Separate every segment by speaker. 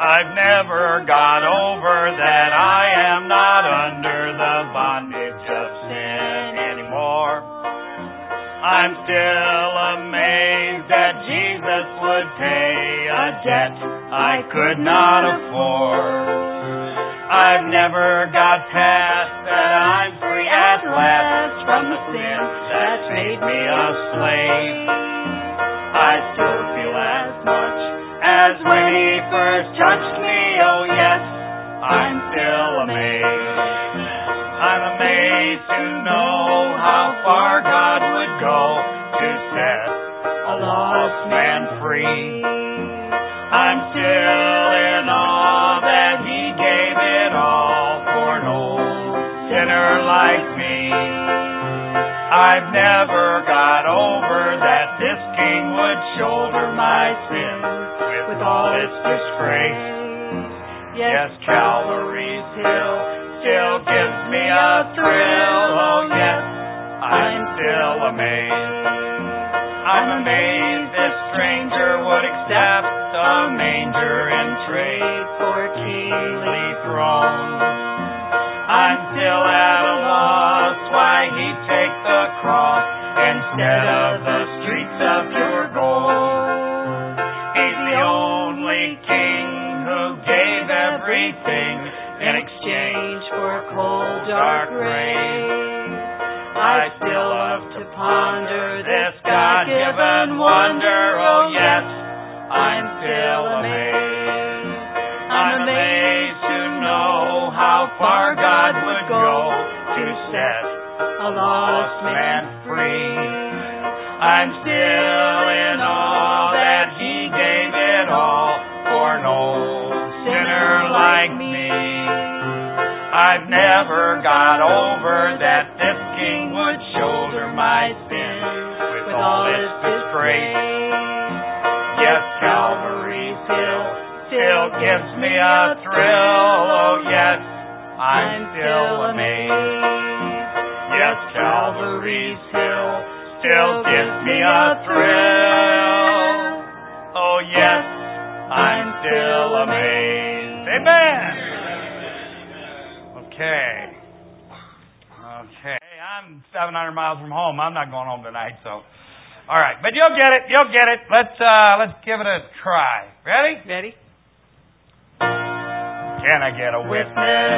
Speaker 1: I've never got over that I am not under the bondage of sin anymore. I'm still amazed that Jesus would pay a debt I could not afford. I've never got past that I'm free at last from the sin that made me a slave. I still feel as much as when He first touched me, oh yes, I'm still amazed. I'm amazed to know how far God would go to set a lost man free. I'm still in awe that He gave it all for an old sinner like me. I've never got over that this King would shoulder my sin with all its disgrace. Yes, Calvary's hill still gives me a thrill. Oh yes, I'm still amazed. I'm amazed this stranger would accept a manger in trade for a kingly throne. I'm still at a loss why He'd take the cross instead of the streets of pure gold. He's the only King who gave everything in exchange for a cold, dark grave. I still love to ponder this God-given wonder. Oh yes, I'm still amazed. I'm amazed to know how far God would go to set a lost man free. I'm still in awe that He gave it all for an old sinner like me. I've never got over that this King would shoulder my sin with all its disgrace. Yes, Calvary's hill still gives me a thrill. Oh yes, I'm still amazed. Yes, Calvary's hill still gives me a thrill. Oh yes, I'm still amazed. Amen. Okay. I'm 700 miles from home. I'm not going home tonight, so. All right, but you'll get it. You'll get it. Let's give it a try. Ready?
Speaker 2: Ready.
Speaker 1: Can I get a witness?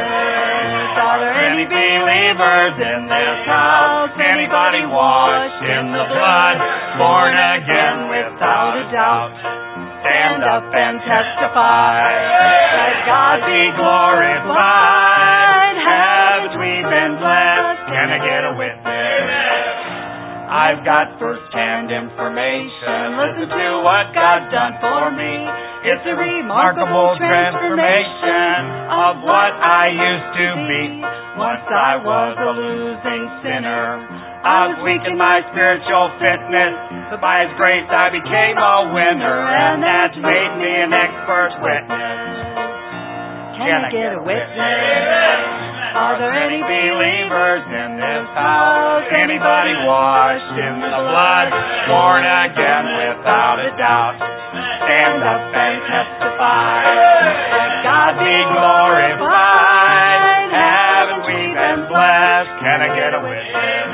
Speaker 1: Are there any believers in this house? Anybody washed in the blood, born again without a doubt? Stand up and testify. Let God be glorified. Haven't we been blessed? Can I get a witness? I've got first-hand information. Listen to what God's done for me. It's a remarkable transformation of what I used to be. Once I was a losing sinner. I was weak in my spiritual fitness, but by His grace I became a winner, and that's made me an expert witness.
Speaker 2: Can I get a witness?
Speaker 1: Are there any believers in this house? Anybody washed in the blood, born again without a doubt? Stand up and testify. Let God be glorified. Haven't we been blessed? Can I get a witness?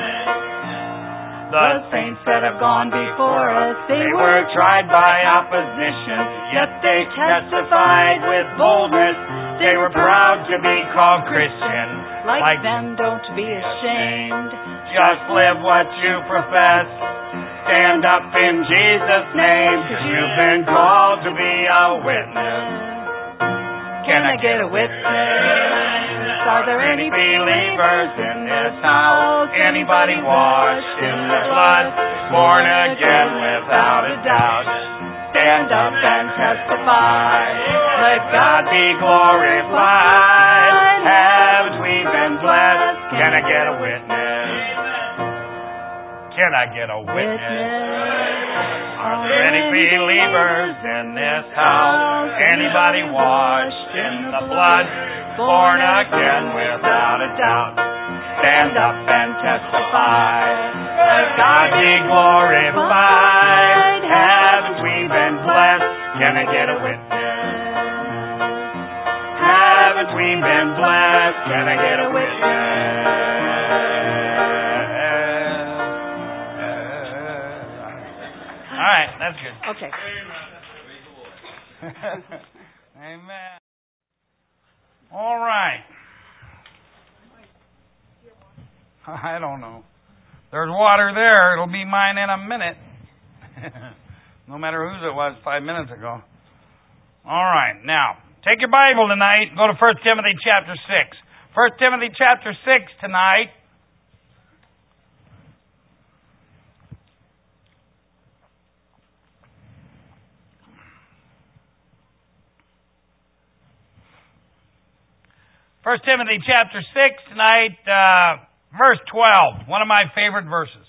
Speaker 1: The saints that have gone before us, they were tried by opposition, yet they testified with boldness. They were proud to be called Christian.
Speaker 2: Like them, don't be ashamed.
Speaker 1: Just live what you profess. Stand up in Jesus' name, 'cause you've been called to be a witness. Can I get a witness? Are there any believers in this house? Anybody washed in the blood, born again without a doubt? Stand up and testify. Let God be glorified. Haven't we been blessed? Can I get a witness? Can I get a witness? Are there any believers in this house? Anybody washed in the blood, born again without a doubt? Stand up and testify. Let God be glorified. Haven't we been blessed? Can I get a witness? we've been blessed. Can I get a witness? All right, that's good.
Speaker 2: Okay.
Speaker 1: Amen. All right. I don't know. There's water there. It'll be mine in a minute. No matter whose it was 5 minutes ago. All right. Now, take your Bible tonight. Go to 1 Timothy chapter 6. 1 Timothy chapter 6 tonight. First Timothy chapter 6 tonight, verse 12, one of my favorite verses.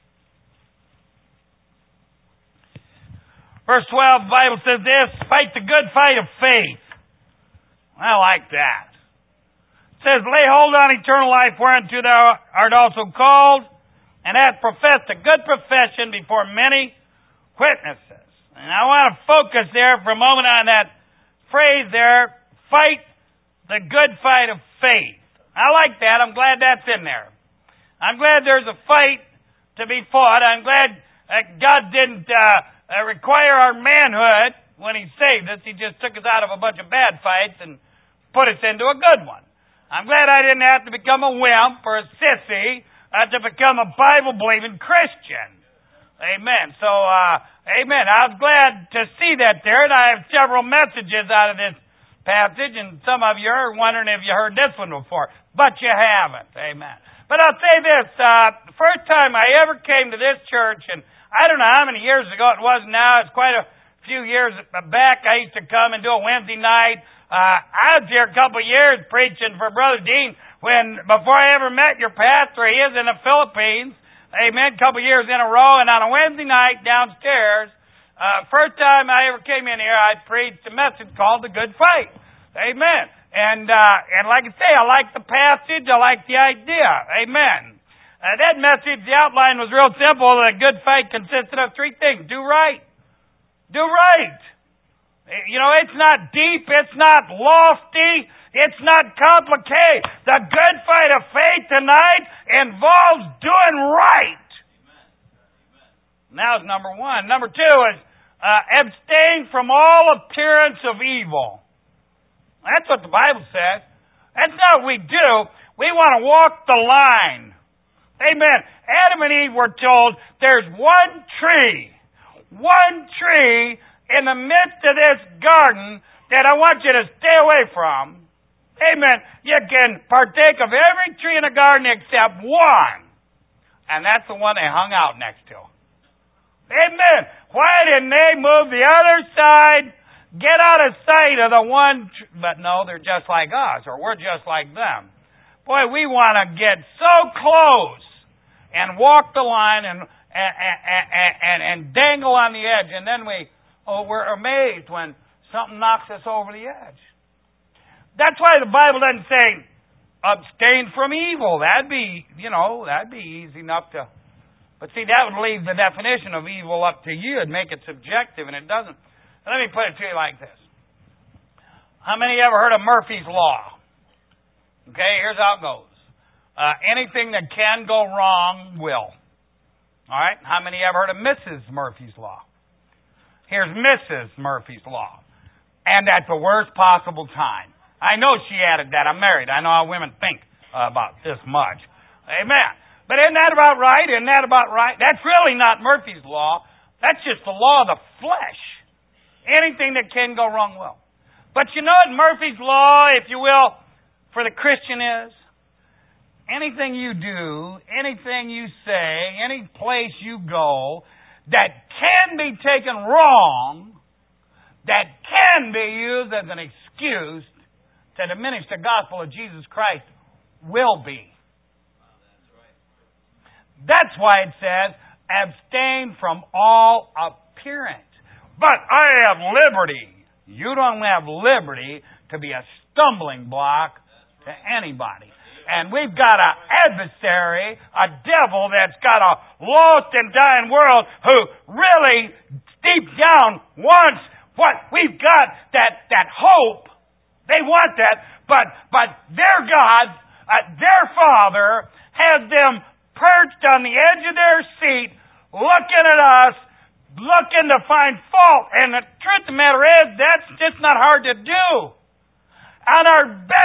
Speaker 1: Verse 12, the Bible says this, fight the good fight of faith. I like that. It says, lay hold on eternal life whereunto thou art also called, and hast professed a good profession before many witnesses. And I want to focus there for a moment on that phrase there, fight the good fight of faith. I like that. I'm glad that's in there. I'm glad there's a fight to be fought. I'm glad that God didn't require our manhood when He saved us. He just took us out of a bunch of bad fights and put us into a good one. I'm glad I didn't have to become a wimp or a sissy to become a Bible-believing Christian. Amen. So, amen. I was glad to see that there, and I have several messages out of this passage, and some of you are wondering if you heard this one before, but you haven't. Amen. But I'll say this, the first time I ever came to this church, and I don't know how many years ago it was now, it's quite a few years back, I used to come and do a Wednesday night. I was here a couple of years preaching for Brother Dean before I ever met your pastor. He is in the Philippines, amen, a couple of years in a row, and on a Wednesday night downstairs, first time I ever came in here, I preached a message called The Good Fight. Amen. And like I say, I like the passage. I like the idea. Amen. That message, the outline was real simple. The good fight consisted of three things. Do right. Do right. You know, it's not deep. It's not lofty. It's not complicated. The good fight of faith tonight involves doing right. That was number one. Number two is abstain from all appearance of evil. That's what the Bible says. That's not what we do. We want to walk the line. Amen. Adam and Eve were told there's one tree in the midst of this garden that I want you to stay away from. Amen. You can partake of every tree in the garden except one. And that's the one they hung out next to. Amen. Why didn't they move the other side? Get out of sight of the one, but no, they're just like us, or we're just like them. Boy, we want to get so close and walk the line and dangle on the edge, and then we're amazed when something knocks us over the edge. That's why the Bible doesn't say abstain from evil. That'd be easy enough to. But see, that would leave the definition of evil up to you and make it subjective, and it doesn't. Let me put it to you like this. How many ever heard of Murphy's Law? Okay, here's how it goes. Anything that can go wrong will. All right? How many ever heard of Mrs. Murphy's Law? Here's Mrs. Murphy's Law. And at the worst possible time. I know she added that. I'm married. I know how women think about this much. Amen. But isn't that about right? Isn't that about right? That's really not Murphy's Law. That's just the law of the flesh. Anything that can go wrong will. But you know what Murphy's Law, if you will, for the Christian is? Anything you do, anything you say, any place you go that can be taken wrong, that can be used as an excuse to diminish the gospel of Jesus Christ, will be. That's why it says, abstain from all appearance. But I have liberty. You don't have liberty to be a stumbling block to anybody. And we've got an adversary, a devil that's got a lost and dying world who really, deep down, wants what we've got, that hope
Speaker 3: They want that, but their God, their Father, has them perched on the edge of their seat, looking at us, looking to find fault. And the truth of the matter is, that's just not hard to do. On our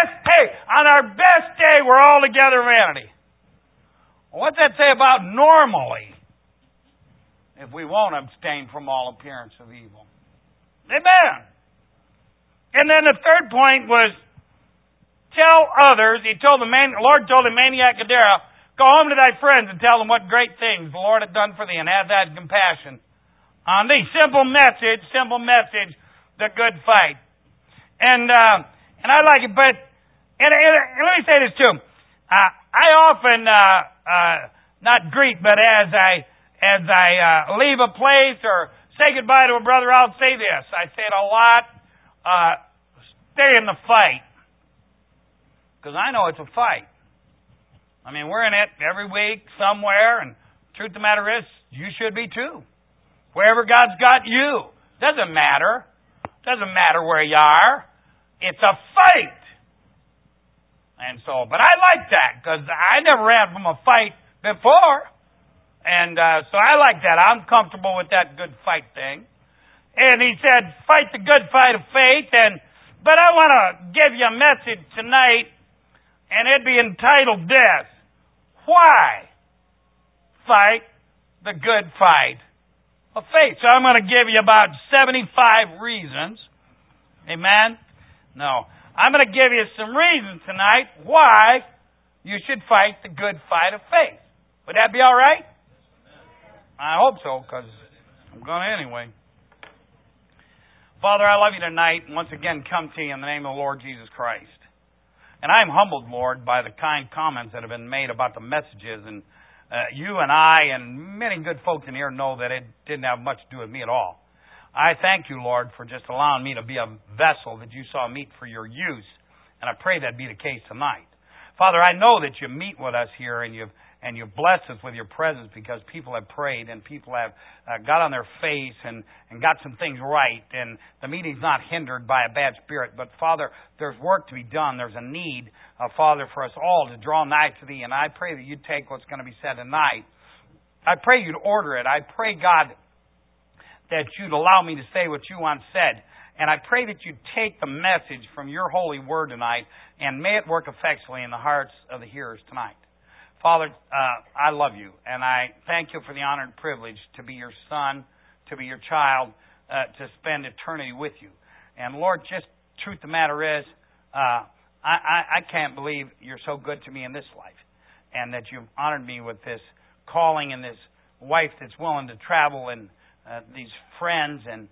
Speaker 3: best day, we're all together in vanity. Well, what's that say about normally? If we won't abstain from all appearance of evil. Amen. And then the third point was, tell others. The Lord told the maniac Gadara, go home to thy friends and tell them what great things the Lord hath done for thee, and have that compassion on thee. Simple message, the good fight. And I like it, but and let me say this too. I often not greet, but as I leave a place or say goodbye to a brother, I'll say this. I say it a lot. Stay in the fight. Because I know it's a fight. I mean, we're in it every week somewhere, and the truth of the matter is, you should be too. Wherever God's got you. Doesn't matter. Doesn't matter where you are. It's a fight. And so, but I like that, because I never ran from a fight before. And so I like that. I'm comfortable with that good fight thing. And he said, fight the good fight of faith. But I want to give you a message tonight, and it'd be entitled this: why fight the good fight of faith? So I'm going to give you about 75 reasons. Amen? No. I'm going to give you some reasons tonight why you should fight the good fight of faith. Would that be all right? I hope so, because I'm going to anyway. Father, I love you tonight, and once again come to you in the name of the Lord Jesus Christ. And I am humbled, Lord, by the kind comments that have been made about the messages. And you and I and many good folks in here know that it didn't have much to do with me at all. I thank you, Lord, for just allowing me to be a vessel that you saw meet for your use. And I pray that be the case tonight. Father, I know that you meet with us here, and you've blessed us with your presence, because people have prayed and people have got on their face and got some things right. And the meeting's not hindered by a bad spirit. But, Father, there's work to be done. There's a need, Father, for us all to draw nigh to thee. And I pray that you'd take what's going to be said tonight. I pray you'd order it. I pray, God, that you'd allow me to say what you want said. And I pray that you'd take the message from your holy word tonight, and may it work effectually in the hearts of the hearers tonight. Father, I love you, and I thank you for the honor and privilege to be your son, to be your child, to spend eternity with you. And Lord, just truth of the matter is, I can't believe you're so good to me in this life, and that you've honored me with this calling and this wife that's willing to travel, and these friends and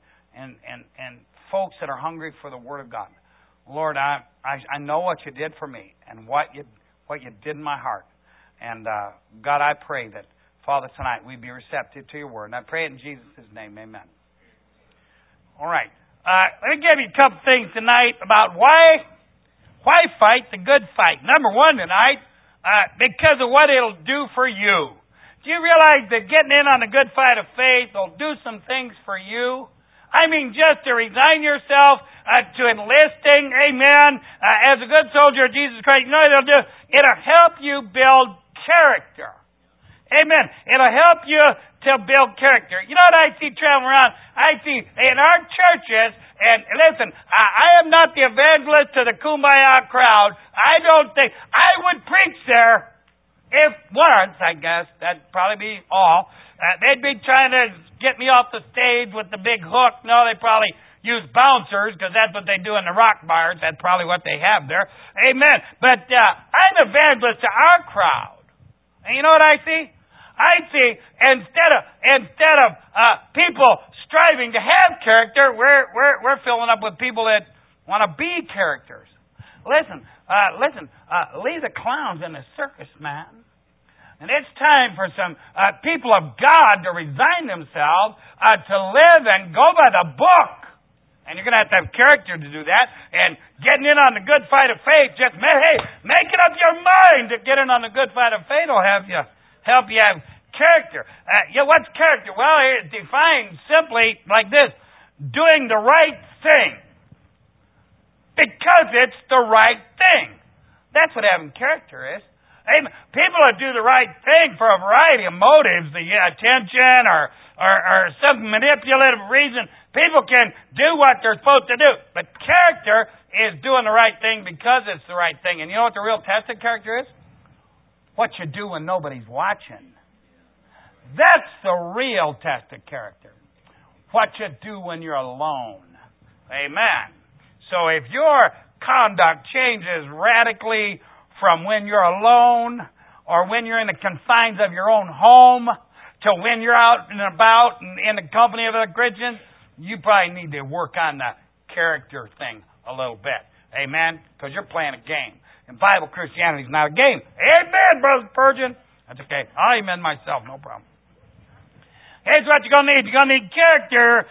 Speaker 3: folks that are hungry for the Word of God. Lord, I know what you did for me and what you did in my heart. And God, I pray that, Father, tonight we'd be receptive to your Word. And I pray it in Jesus' name. Amen. All right. Let me give you a couple things tonight about why fight the good fight. Number one tonight, because of what it'll do for you. Do you realize that getting in on the good fight of faith will do some things for you? I mean, just to resign yourself to enlisting, amen, as a good soldier of Jesus Christ. You know what it'll do? It'll help you build character. Amen. It'll help you to build character. You know what I see traveling around? I see in our churches, and listen, I am not the evangelist to the kumbaya crowd. I don't think, I would preach there if once, I guess, that'd probably be all. They'd be trying to get me off the stage with the big hook. No, they probably use bouncers, because that's what they do in the rock bars. That's probably what they have there. Amen. But I'm an evangelist to our crowd. And you know what I see? I see instead of people striving to have character, we're filling up with people that want to be characters. Listen, leave the clowns in the circus, man. And it's time for some people of God to resign themselves to live and go by the book. And you're going to have character to do that. And getting in on the good fight of faith, just making up your mind to get in on the good fight of faith will help you have character. What's character? Well, it's defined simply like this: doing the right thing. because it's the right thing. That's what having character is. Amen. People that do the right thing for a variety of motives, the attention or some manipulative reason, people can do what they're supposed to do. But character is doing the right thing because it's the right thing. And you know what the real test of character is? What you do when nobody's watching. That's the real test of character. What you do when you're alone. Amen. So if your conduct changes radically from when you're alone or when you're in the confines of your own home to when you're out and about and in the company of other Christians, you probably need to work on the character thing a little bit. Amen? Because you're playing a game. And Bible Christianity is not a game. Amen, Brother Spurgeon. That's okay. I'll amen myself, no problem. Here's what you're going to need. You're going to need character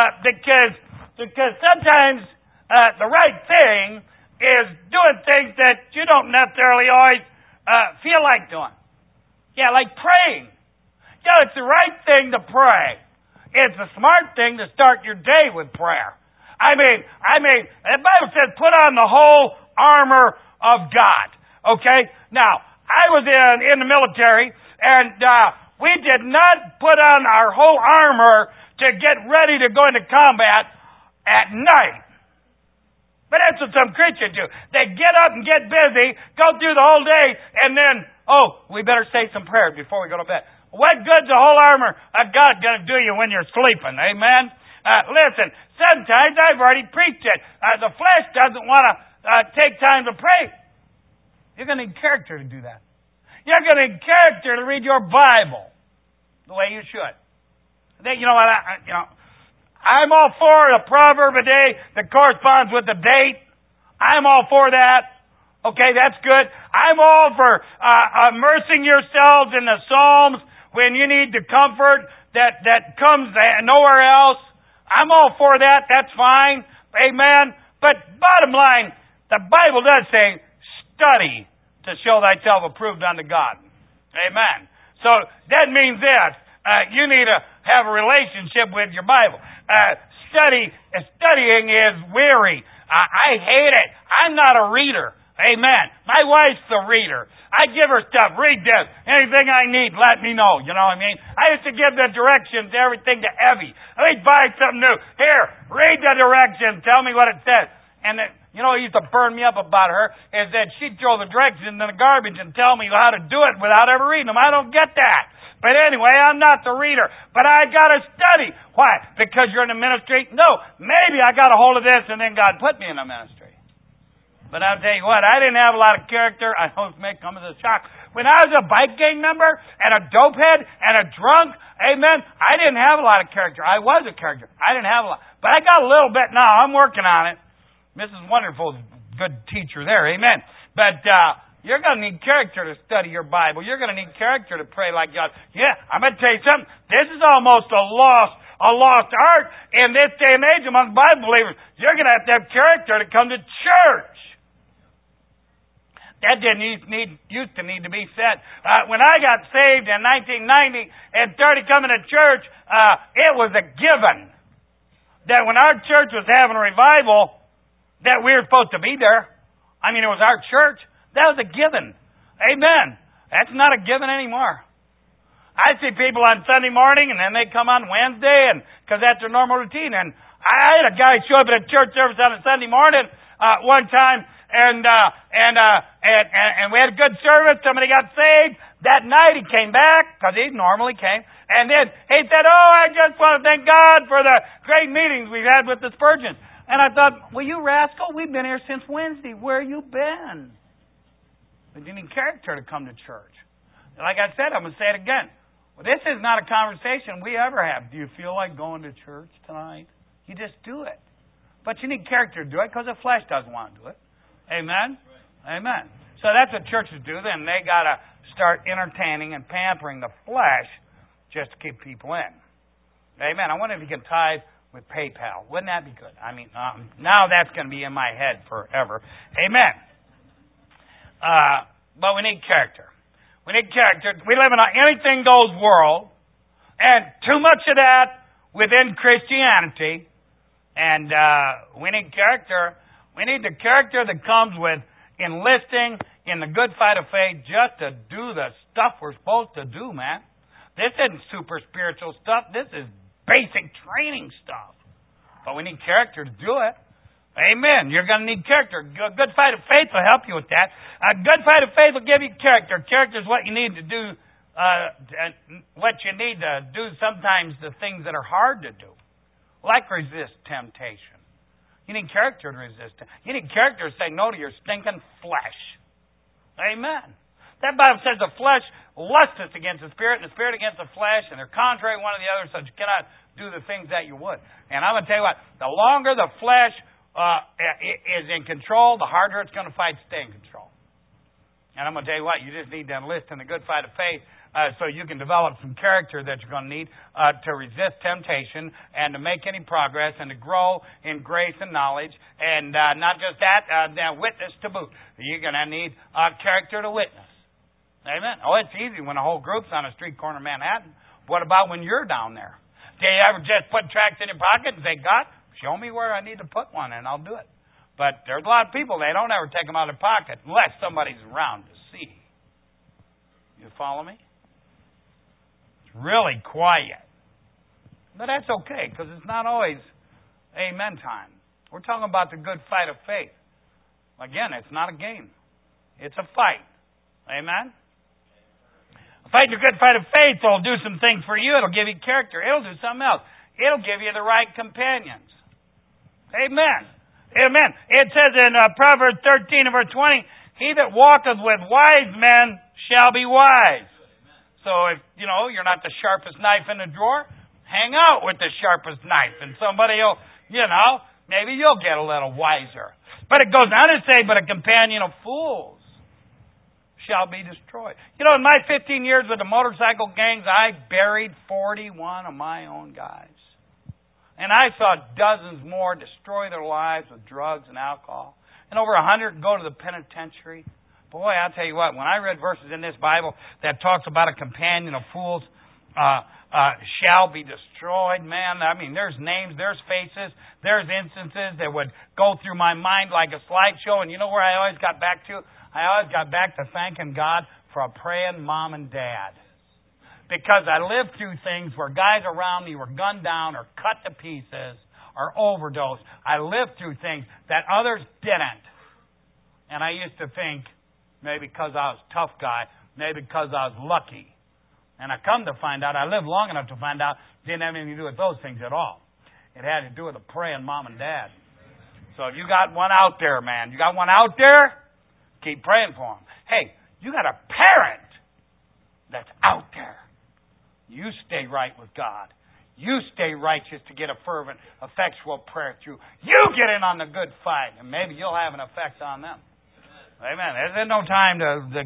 Speaker 3: because sometimes the right thing is doing things that you don't necessarily always feel like doing. Yeah, like praying. It's the right thing to pray. It's a smart thing to start your day with prayer. I mean, the Bible says put on the whole armor of God. Okay? Now, I was in the military, and we did not put on our whole armor to get ready to go into combat at night. But that's what some Christians do. They get up and get busy, go through the whole day, and then, we better say some prayers before we go to bed. What good's the whole armor of God going to do you when you're sleeping? Amen? Listen, sometimes I've already preached it. The flesh doesn't want to take time to pray. You're going to need character to do that. You're going to need character to read your Bible the way you should. You know what? I'm all for a proverb a day that corresponds with the date. I'm all for that. Okay, that's good. I'm all for immersing yourselves in the Psalms when you need the comfort that comes nowhere else. I'm all for that. That's fine. Amen. But bottom line, the Bible does say, study to show thyself approved unto God. Amen. So that means this. You need to have a relationship with your Bible. Studying is weary. I hate it. I'm not a reader. Amen. My wife's the reader. I give her stuff. Read this. Anything I need, let me know. You know what I mean? I used to give the directions, everything to Evie. Let me buy something new. Here, read the directions. Tell me what it says. And it used to burn me up about her is that she'd throw the directions in the garbage and tell me how to do it without ever reading them. I don't get that. But anyway, I'm not the reader. But I got to study. Why? Because you're in the ministry? No. Maybe I got a hold of this and then God put me in the ministry. But I'll tell you what, I didn't have a lot of character. I know it may come as a shock. When I was a bike gang member and a dopehead and a drunk, amen, I didn't have a lot of character. I was a character. I didn't have a lot. But I got a little bit now. I'm working on it. Mrs. Wonderful's a good teacher there. Amen. But you're going to need character to study your Bible. You're going to need character to pray like God. Yeah, I'm going to tell you something. This is almost a lost art in this day and age among Bible believers. You're going to have character to come to church. That used to need to be said. When I got saved in 1990 and started coming to church, it was a given that when our church was having a revival, that we were supposed to be there. I mean, it was our church. That was a given. Amen. That's not a given anymore. I see people on Sunday morning, and then they come on Wednesday, and because that's their normal routine. And I had a guy show up at a church service on a Sunday morning one time, and we had a good service. Somebody got saved. That night he came back, because he normally came, and then he said, I just want to thank God for the great meetings we've had with the Spurgeons. And I thought, well, you rascal, we've been here since Wednesday. Where you been? But you need character to come to church. And like I said, I'm going to say it again. Well, this is not a conversation we ever have. Do you feel like going to church tonight? You just do it. But you need character to do it because the flesh doesn't want to do it. Amen? Right. Amen. So that's what churches do. Then they got to start entertaining and pampering the flesh just to keep people in. Amen. I wonder if you can tithe with PayPal. Wouldn't that be good? I mean, now that's going to be in my head forever. Amen. But we need character. We need character. We live in an anything-goes world, and too much of that within Christianity. And we need character We need the character that comes with enlisting in the good fight of faith just to do the stuff we're supposed to do, man. This isn't super spiritual stuff. This is basic training stuff. But we need character to do it. Amen. You're going to need character. A good fight of faith will help you with that. A good fight of faith will give you character. Character is what you need to do, sometimes the things that are hard to do. Like resist temptation. You need character to resist it. You need character to say no to your stinking flesh. Amen. That Bible says the flesh lusteth against the Spirit, and the Spirit against the flesh, and they're contrary one to the other, so you cannot do the things that you would. And I'm going to tell you what, the longer the flesh is in control, the harder it's going to fight to stay in control. And I'm going to tell you what, you just need to enlist in the good fight of faith so you can develop some character that you're going to need to resist temptation and to make any progress and to grow in grace and knowledge. And not just that, witness to boot. You're going to need character to witness. Amen. Oh, it's easy when a whole group's on a street corner in Manhattan. What about when you're down there? Do you ever just put tracts in your pocket and say, God, show me where I need to put one and I'll do it? But there's a lot of people, they don't ever take them out of their pocket unless somebody's around to see. You follow me? It's really quiet. But that's okay, because it's not always amen time. We're talking about the good fight of faith. Again, it's not a game. It's a fight. Amen? Fighting a good fight of faith will do some things for you. It'll give you character. It'll do something else. It'll give you the right companions. Amen. Amen. It says in Proverbs 13 and verse 20, he that walketh with wise men shall be wise. So if, you're not the sharpest knife in the drawer, hang out with the sharpest knife. And somebody will, maybe you'll get a little wiser. But it goes on to say, but a companion of fools shall be destroyed. In my 15 years with the motorcycle gangs, I buried 41 of my own guys. And I saw dozens more destroy their lives with drugs and alcohol. And over 100 go to the penitentiary. Boy, I'll tell you what, when I read verses in this Bible that talks about a companion of fools shall be destroyed, man, I mean, there's names, there's faces, there's instances that would go through my mind like a slideshow. And you know where I always got back to? I always got back to thanking God for a praying mom and dad. Because I lived through things where guys around me were gunned down or cut to pieces or overdosed. I lived through things that others didn't. And I used to think, maybe because I was a tough guy, maybe because I was lucky. And I come to find out, I lived long enough to find out, it didn't have anything to do with those things at all. It had to do with a praying mom and dad. So if you got one out there, man, you got one out there, keep praying for them. Hey, you got a parent that's out there. You stay right with God. You stay righteous to get a fervent, effectual prayer through. You get in on the good fight, and maybe you'll have an effect on them. Amen. There's no time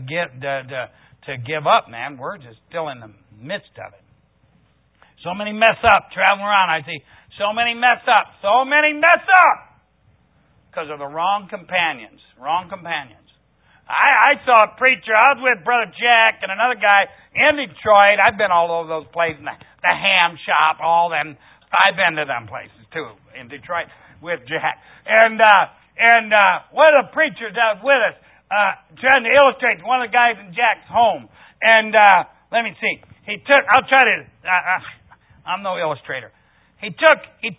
Speaker 3: to give up, man. We're just still in the midst of it. So many mess up. Traveling around, I see so many mess up. So many mess up. Because of the wrong companions. Wrong companions. I saw a preacher. I was with Brother Jack and another guy in Detroit. I've been all over those places. The ham shop, all them. I've been to them places too in Detroit with Jack. And one of the preachers that was with us trying to illustrate one of the guys in Jack's home. And let me see. I'm no illustrator. He took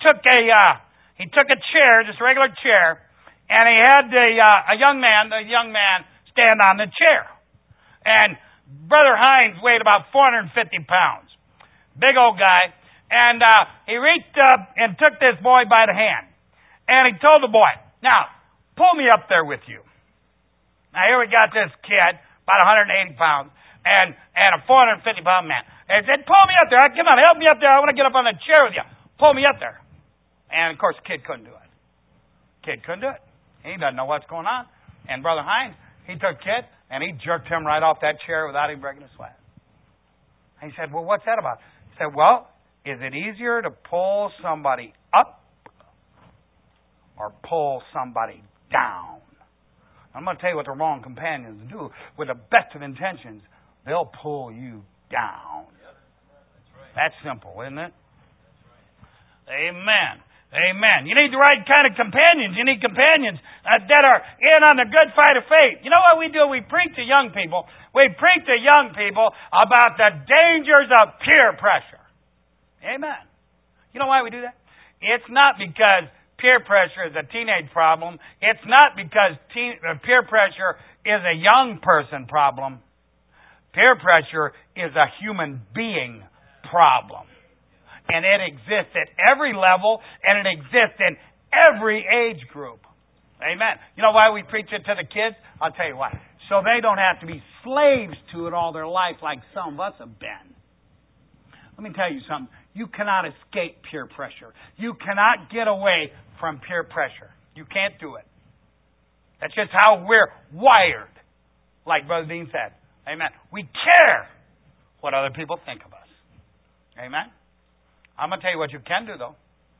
Speaker 3: a chair, just a regular chair, and he had a young man stand on the chair. And Brother Hines weighed about 450 pounds. Big old guy. And he reached up and took this boy by the hand. And he told the boy, now, pull me up there with you. Now, here we got this kid, about 180 pounds, and a 450-pound man. And he said, pull me up there. Come on, help me up there. I want to get up on the chair with you. Pull me up there. And, of course, the kid couldn't do it. Kid couldn't do it. He doesn't know what's going on. And Brother Hines, he took kid, and he jerked him right off that chair without even breaking a sweat. And he said, well, what's that about? He said, well, is it easier to pull somebody up or pull somebody down? I'm going to tell you what the wrong companions do. With the best of intentions, they'll pull you down. That's simple, isn't it? Amen. Amen. You need the right kind of companions. You need companions that are in on the good fight of faith. You know what we do? We preach to young people. We preach to young people about the dangers of peer pressure. Amen. You know why we do that? It's not because peer pressure is a teenage problem. It's not because peer pressure is a young person problem. Peer pressure is a human being problem. And it exists at every level, and it exists in every age group. Amen. You know why we preach it to the kids? I'll tell you why. So they don't have to be slaves to it all their life like some of us have been. Let me tell you something. You cannot escape peer pressure. You cannot get away from peer pressure. You can't do it. That's just how we're wired, like Brother Dean said. Amen. We care what other people think of us. Amen. I'm going to tell you what you can do, though.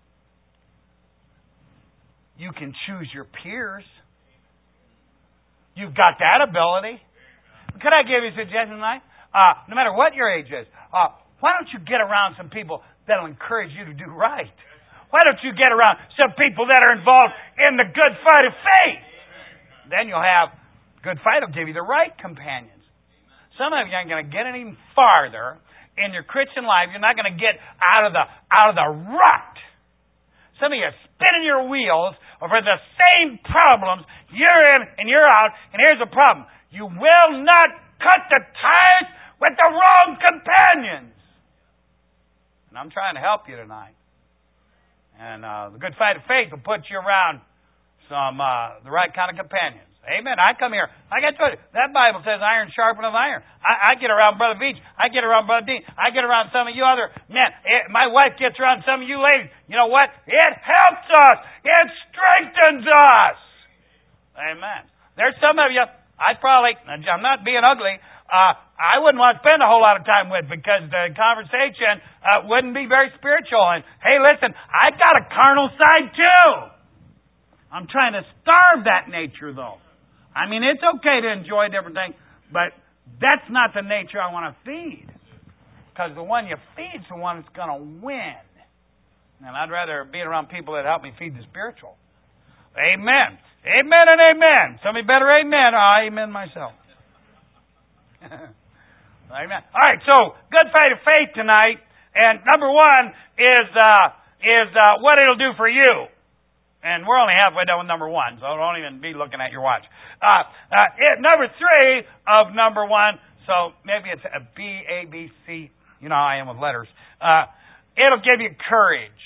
Speaker 3: You can choose your peers. You've got that ability. Could I give you a suggestion tonight? No matter what your age is, why don't you get around some people that will encourage you to do right? Why don't you get around some people that are involved in the good fight of faith? Then you'll have good fight will give you the right companions. Some of you aren't going to get any farther in your Christian life. You're not going to get out of the rut. Some of you are spinning your wheels over the same problems. You're in and you're out. And here's the problem. You will not cut the ties with the wrong companions. And I'm trying to help you tonight. And the good fight of faith will put you around the right kind of companions. Amen. I come here. Like I told you, that Bible says iron sharpeneth iron. I get around Brother Beach. I get around Brother Dean. I get around some of you other men. My wife gets around some of you ladies. You know what? It helps us. It strengthens us. Amen. There's some of you, I'm not being ugly, I wouldn't want to spend a whole lot of time with because the conversation wouldn't be very spiritual. And, hey, listen, I got a carnal side too. I'm trying to starve that nature, though. I mean, it's okay to enjoy different things, but that's not the nature I want to feed. Because the one you feed is the one that's going to win. And I'd rather be around people that help me feed the spiritual. Amen. Amen and amen. Somebody better amen. I amen myself. Amen. All right, so good fight of faith tonight. And number one is what it'll do for you. And we're only halfway done with number one, so don't even be looking at your watch. Number three of number one, so maybe it's a B, A, B, C. You know how I am with letters. It'll give you courage.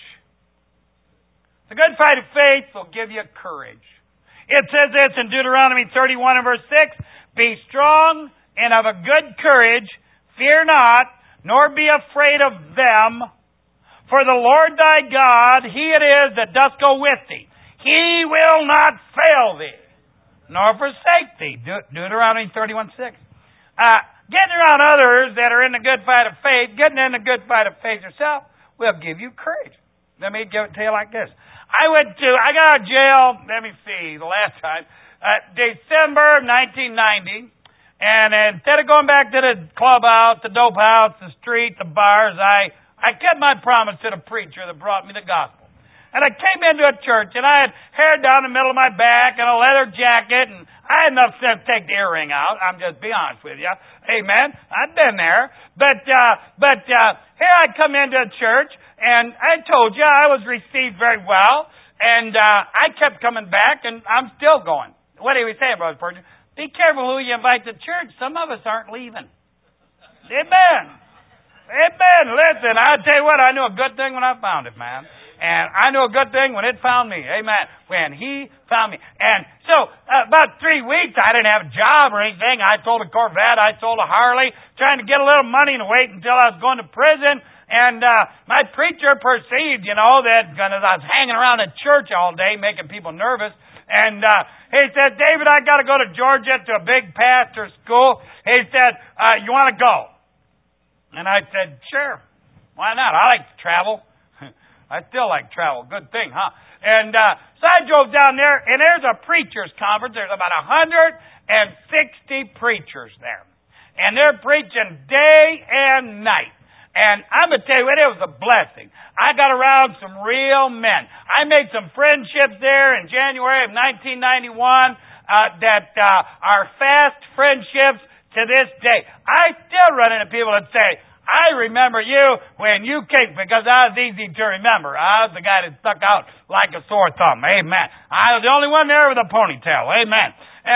Speaker 3: The good fight of faith will give you courage. It says this in Deuteronomy 31 and verse 6, be strong and of a good courage, fear not, nor be afraid of them, for the Lord thy God, He it is that doth go with thee. He will not fail thee, nor forsake thee. Deuteronomy 31:6. Getting around others that are in the good fight of faith, getting in the good fight of faith yourself, will give you courage. Let me give it to you like this. I got out of jail, let me see, the last time, December 1990, and instead of going back to the clubhouse, the dope house, the street, the bars, I kept my promise to the preacher that brought me the gospel. And I came into a church, and I had hair down the middle of my back and a leather jacket, and I had enough sense to take the earring out. I'm just being honest with you. Amen. I've been there. But here I come into a church, and I told you I was received very well, and I kept coming back, and I'm still going. What are we saying, Brother Spurgeon? Be careful who you invite to church. Some of us aren't leaving. Amen. Amen. Listen, I'll tell you what, I knew a good thing when I found it, man. And I knew a good thing when it found me. Amen. When He found me. And so, about 3 weeks, I didn't have a job or anything. I sold a Corvette. I sold a Harley, trying to get a little money and wait until I was going to prison. And my preacher perceived, that I was hanging around at church all day, making people nervous. And he said, David, I got to go to Georgia to a big pastor school. He said, you want to go? And I said, sure. Why not? I like to travel. I still like travel. Good thing, huh? And so I drove down there, and there's a preacher's conference. There's about 160 preachers there. And they're preaching day and night. And I'm going to tell you what, it was a blessing. I got around some real men. I made some friendships there in January of 1991 that are fast friendships to this day. I still run into people that say, I remember you when you came, because I was easy to remember. I was the guy that stuck out like a sore thumb. Amen. I was the only one there with a ponytail. Amen.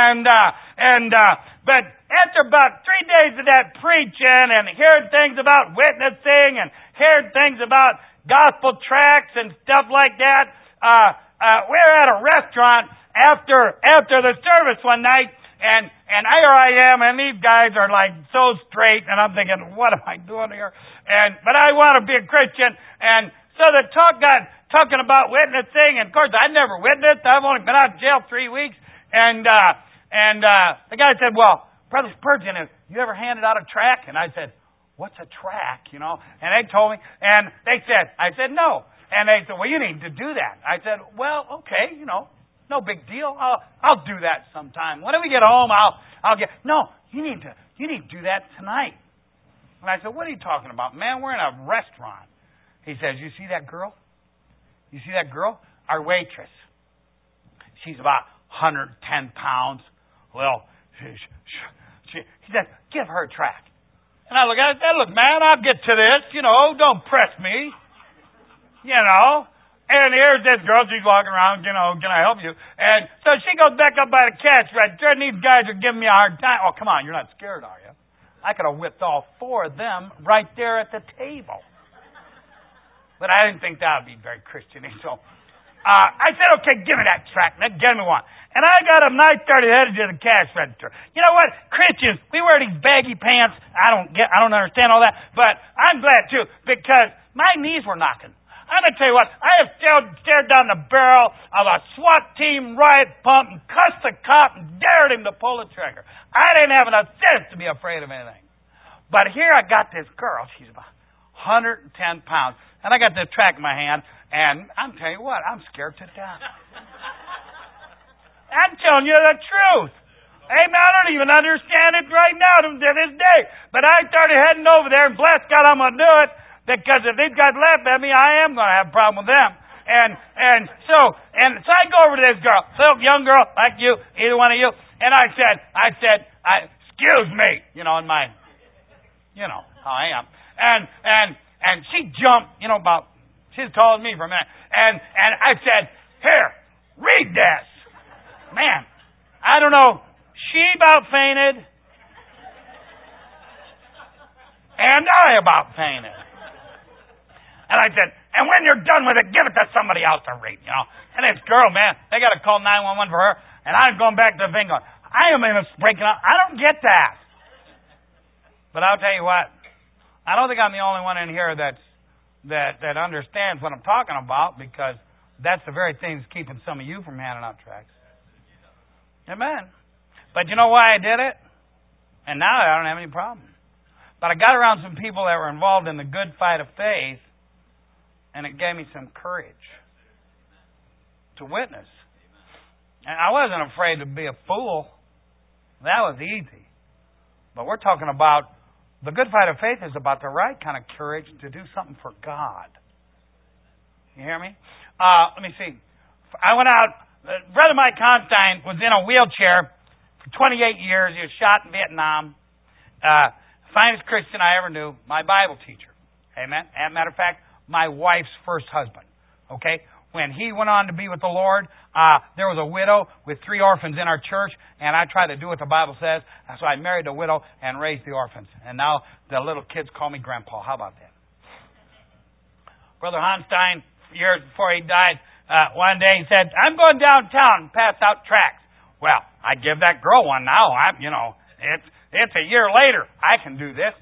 Speaker 3: But after about 3 days of that preaching and hearing things about witnessing and hearing things about gospel tracts and stuff like that, we were at a restaurant after the service one night, and here I am, and these guys are like so straight, and I'm thinking, what am I doing here? But I want to be a Christian, and so the talk got talking about witnessing, and of course I never witnessed. I've only been out of jail 3 weeks, and the guy said, well, Brother Spurgeon, have you ever handed out a tract? And I said, what's a tract, And they told me, and I said, no. And they said, well, you need to do that. I said, well, okay, no big deal. I'll do that sometime. When we get home, I'll get. No, you need to do that tonight. And I said, what are you talking about, man? We're in a restaurant. He says, you see that girl? You see that girl? Our waitress. She's about 110 pounds. Well, he said, give her a tract. And I look at it and said, look, man, I'll get to this. Don't press me. And here's this girl, she's walking around, can I help you? And so she goes back up by the cash register, and these guys are giving me a hard time. Oh, come on, you're not scared, are you? I could have whipped all 4 of them right there at the table. But I didn't think that would be very Christian-y, so I said, okay, give me that tract. Now, give me one. And I got up and I started headed to the cash register. You know what? Christians, we wear these baggy pants. I don't understand all that, but I'm glad too, because my knees were knocking. I'm going to tell you what, I have stared down the barrel of a SWAT team riot pump and cussed the cop and dared him to pull the trigger. I didn't have enough sense to be afraid of anything. But here I got this girl, she's about 110 pounds, and I got this tract in my hand, and I'm telling you what, I'm scared to death. I'm telling you the truth. Amen. I don't even understand it right now to this day. But I started heading over there, and bless God, I'm going to do it. Because if these guys laugh at me, I am going to have a problem with them. And so I go over to this girl, little young girl like you, either one of you, and I said, excuse me, in my, how I am. And she jumped, she's taller than me for a minute. And I said, here, read this. Man, I don't know. She about fainted. And I about fainted. And I said, and when you're done with it, give it to somebody else to read, And this girl, man, they got to call 911 for her. And I'm going back to the thing going, I am in a breaking up. I don't get that. But I'll tell you what, I don't think I'm the only one in here that understands what I'm talking about, because that's the very thing that's keeping some of you from handing out tracts. Amen. But you know why I did it? And now I don't have any problem. But I got around some people that were involved in the good fight of faith, and it gave me some courage to witness. And I wasn't afraid to be a fool. That was easy. But we're talking about the good fight of faith is about the right kind of courage to do something for God. You hear me? Let me see. I went out. Brother Mike Constein was in a wheelchair for 28 years. He was shot in Vietnam. Finest Christian I ever knew. My Bible teacher. Amen. As a matter of fact, my wife's first husband. Okay? When he went on to be with the Lord, there was a widow with 3 orphans in our church, and I tried to do what the Bible says. So I married a widow and raised the orphans. And now the little kids call me Grandpa. How about that? Brother Hanstein, years before he died, one day he said, I'm going downtown and pass out tracts. Well, I give that girl one now. It's a year later. I can do this.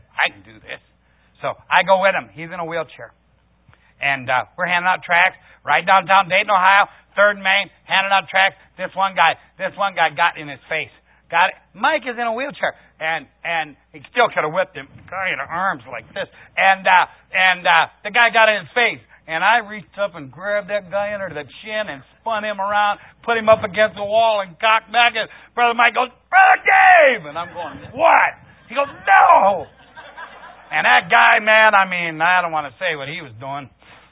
Speaker 3: So I go with him. He's in a wheelchair. And we're handing out tracts right downtown Dayton, Ohio, 3rd and Main, handing out tracts. This one guy got in his face. Got it. Mike is in a wheelchair, and he still could have whipped him. The guy had arms like this, and the guy got in his face, and I reached up and grabbed that guy under the chin and spun him around, put him up against the wall, and cocked back. And Brother Mike goes, Brother Dave, and I'm going, what? He goes, no. And that guy, man, I don't want to say what he was doing.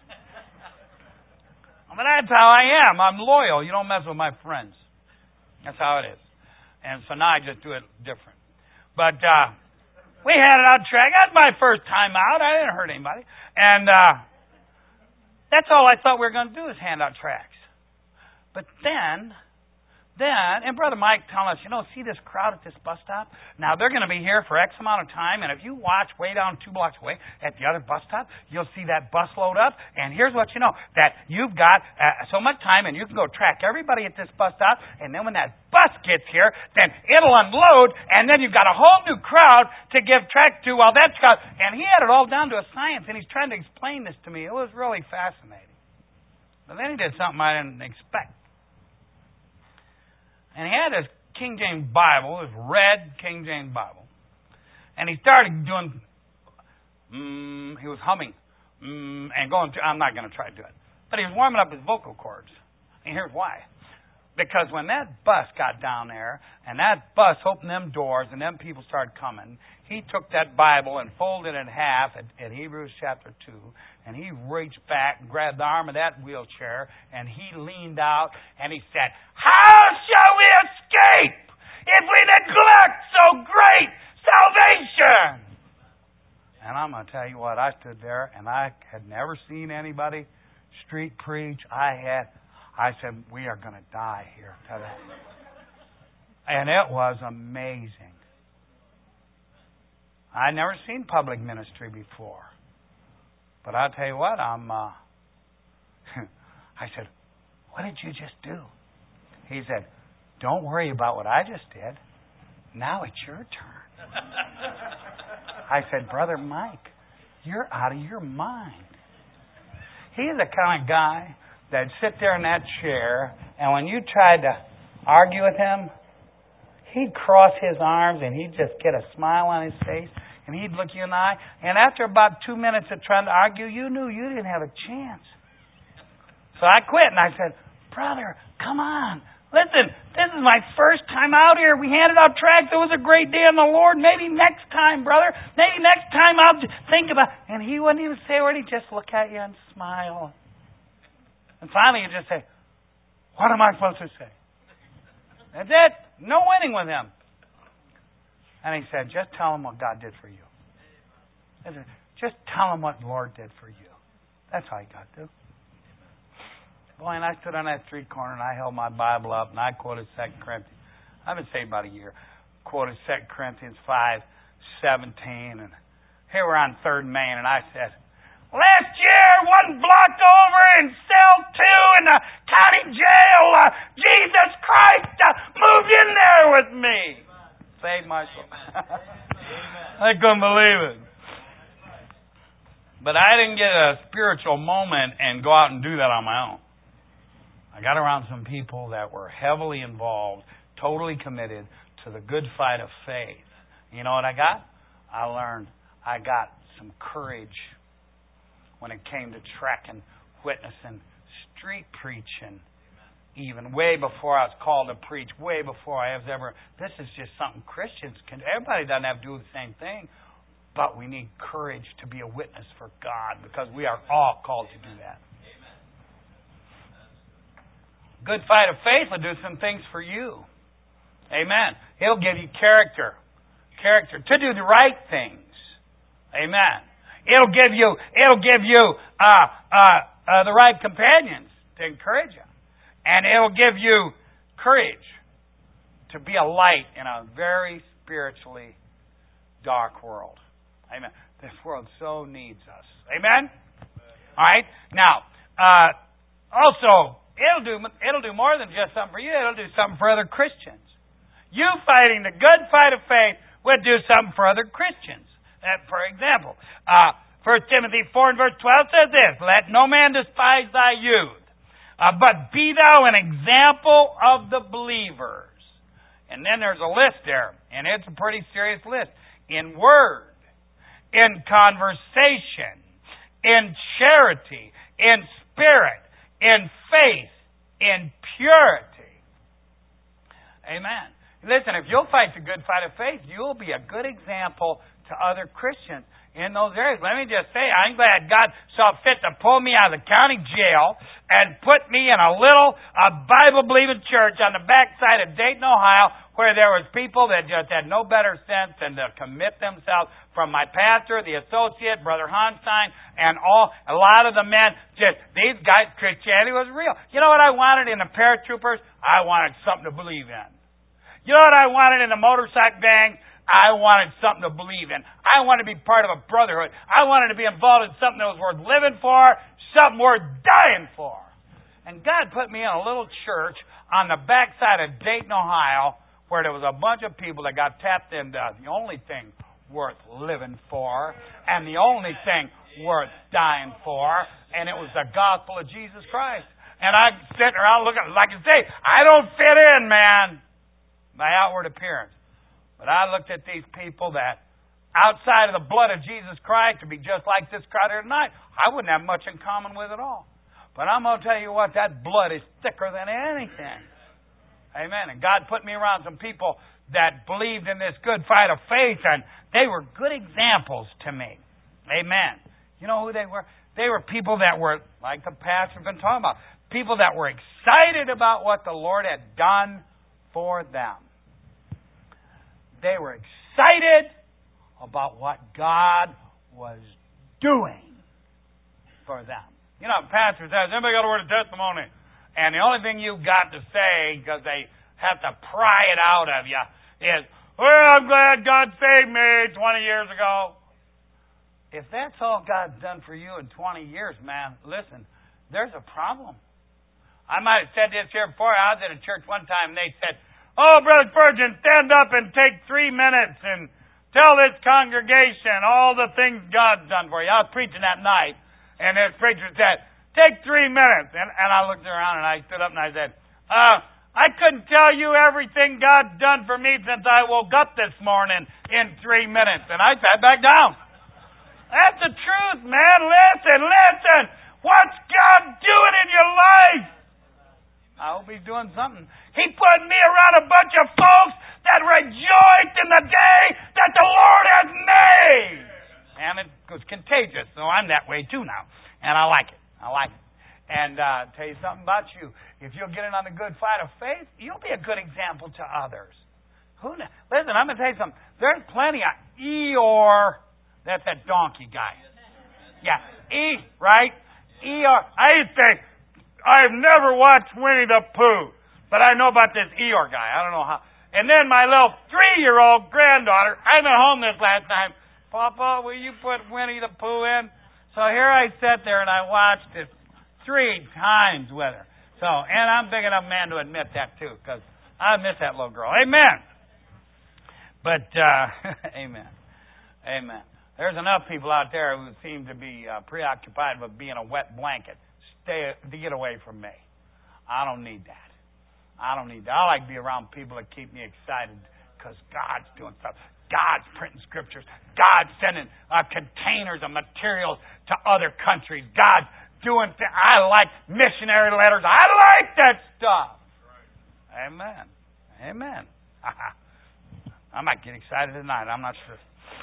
Speaker 3: But that's how I am. I'm loyal. You don't mess with my friends. That's how it is. And so now I just do it different. But we handed out tracts. That's my first time out. I didn't hurt anybody. And that's all I thought we were going to do is hand out tracts. But then, and Brother Mike telling us, see this crowd at this bus stop? Now, they're going to be here for X amount of time, and if you watch way down 2 blocks away at the other bus stop, you'll see that bus load up, and here's what you know, that you've got so much time, and you can go track everybody at this bus stop, and then when that bus gets here, then it'll unload, and then you've got a whole new crowd to give track to while that's got, and he had it all down to a science, and he's trying to explain this to me. It was really fascinating. But then he did something I didn't expect. And he had his King James Bible, his red King James Bible. And he started doing, he was humming, and going through, I'm not going to try to do it. But he was warming up his vocal cords. And here's why. Because when that bus got down there, and that bus opened them doors, and them people started coming, he took that Bible and folded it in half at Hebrews chapter 2, and he reached back and grabbed the arm of that wheelchair, and he leaned out, and he said, "How shall we escape if we neglect so great salvation?" And I'm going to tell you what, I stood there, and I had never seen anybody street preach. I said, we are going to die here today. And it was amazing. I'd never seen public ministry before. But I'll tell you what, I said, what did you just do? He said, don't worry about what I just did. Now it's your turn. I said, Brother Mike, you're out of your mind. He's the kind of guy that'd sit there in that chair, and when you tried to argue with him, he'd cross his arms and he'd just get a smile on his face, and he'd look you in the eye. And after about 2 minutes of trying to argue, you knew you didn't have a chance. So I quit, and I said, Brother, come on. Listen, this is my first time out here. We handed out tracts. It was a great day in the Lord. Maybe next time, brother. Maybe next time I'll think about it. And he wouldn't even say a word. He'd just look at you and smile. And finally he'd just say, what am I supposed to say? That's it. No winning with him. And he said, just tell him what God did for you. Just tell him what the Lord did for you. That's all you got to do. Boy, and I stood on that street corner and I held my Bible up and I quoted 2 Corinthians. I've been saved about a year. Quoted 2 Corinthians 5:17. And here we're on 3rd Main, and I said, last year, one block over in cell 2 in the county jail, Jesus Christ moved in there with me. Saved my soul. I couldn't believe it. But I didn't get a spiritual moment and go out and do that on my own. I got around some people that were heavily involved, totally committed to the good fight of faith. You know what I got? I learned I got some courage when it came to tracking, witnessing, street preaching, even way before I was called to preach, way before I was ever. This is just something Christians can. Everybody doesn't have to do the same thing, but we need courage to be a witness for God because we are all called to do that. Good fight of faith will do some things for you. Amen. He'll give you character to do the right things. Amen. It'll give you the right companions to encourage you, and it'll give you courage to be a light in a very spiritually dark world. Amen. This world so needs us. Amen. All right. Now, also. It'll do more than just something for you. It'll do something for other Christians. You fighting the good fight of faith would do something for other Christians. For example, 1 Timothy 4 and verse 12 says this, let no man despise thy youth, but be thou an example of the believers. And then there's a list there, and it's a pretty serious list. In word, in conversation, in charity, in spirit, in faith, in purity. Amen. Listen, if you'll fight the good fight of faith, you'll be a good example to other Christians. in those areas. Let me just say, I'm glad God saw fit to pull me out of the county jail and put me in a little Bible-believing church on the backside of Dayton, Ohio, where there was people that just had no better sense than to commit themselves, from my pastor, the associate, Brother Honstein, and a lot of the men. Just these guys, Christianity was real. You know what I wanted in the paratroopers? I wanted something to believe in. You know what I wanted in the motorcycle gang? I wanted something to believe in. I wanted to be part of a brotherhood. I wanted to be involved in something that was worth living for, something worth dying for. And God put me in a little church on the backside of Dayton, Ohio, where there was a bunch of people that got tapped into the only thing worth living for and the only thing worth dying for, and it was the gospel of Jesus Christ. And I'm sitting around looking, like I say, I don't fit in, man, by outward appearance. But I looked at these people that, outside of the blood of Jesus Christ, to be just like this crowd here tonight, I wouldn't have much in common with at all. But I'm going to tell you what, that blood is thicker than anything. Amen. And God put me around some people that believed in this good fight of faith, and they were good examples to me. Amen. You know who they were? They were people that were, like the pastor's been talking about, people that were excited about what the Lord had done for them. They were excited about what God was doing for them. You know, pastor says, anybody got a word of testimony? And the only thing you've got to say, because they have to pry it out of you, is, well, I'm glad God saved me 20 years ago. If that's all God's done for you in 20 years, man, listen, there's a problem. I might have said this here before. I was at a church one time, and they said, oh, Brother Spurgeon, stand up and take 3 minutes and tell this congregation all the things God's done for you. I was preaching that night, and this preacher said, take 3 minutes. And I looked around, and I stood up, and I said, I couldn't tell you everything God's done for me since I woke up this morning in 3 minutes. And I sat back down. That's the truth, man. Listen. What's God doing in your life? I hope He's doing something. He put me around a bunch of folks that rejoiced in the day that the Lord has made. And it was contagious, so I'm that way too now. And I like it. And tell you something about you. If you'll get in on the good fight of faith, you'll be a good example to others. Listen, I'm going to tell you something. There's plenty of Eeyore. That's that donkey guy. Yeah, right? Eeyore. I used to say, I've never watched Winnie the Pooh, but I know about this Eeyore guy. I don't know how. And then my little 3-year-old granddaughter, I went home this last time. Papa, will you put Winnie the Pooh in? So here I sat there and I watched it 3 times with her. So, and I'm big enough man to admit that too, because I miss that little girl. Amen. But, amen. There's enough people out there who seem to be preoccupied with being a wet blanket. Get away from me. I don't need that. I like to be around people that keep me excited because God's doing stuff. God's printing scriptures. God's sending containers of materials to other countries. God's doing things. I like missionary letters. I like that stuff. Amen. I might get excited tonight. I'm not sure.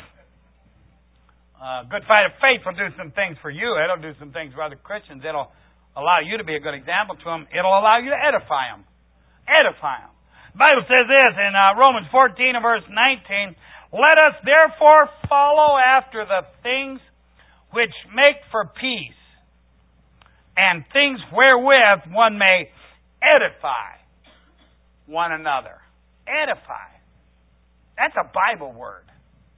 Speaker 3: Good fight of faith will do some things for you. It'll do some things for other Christians. It'll allow you to be a good example to them. It'll allow you to edify them. The Bible says this in Romans 14 and verse 19, let us therefore follow after the things which make for peace, and things wherewith one may edify one another. Edify. That's a Bible word.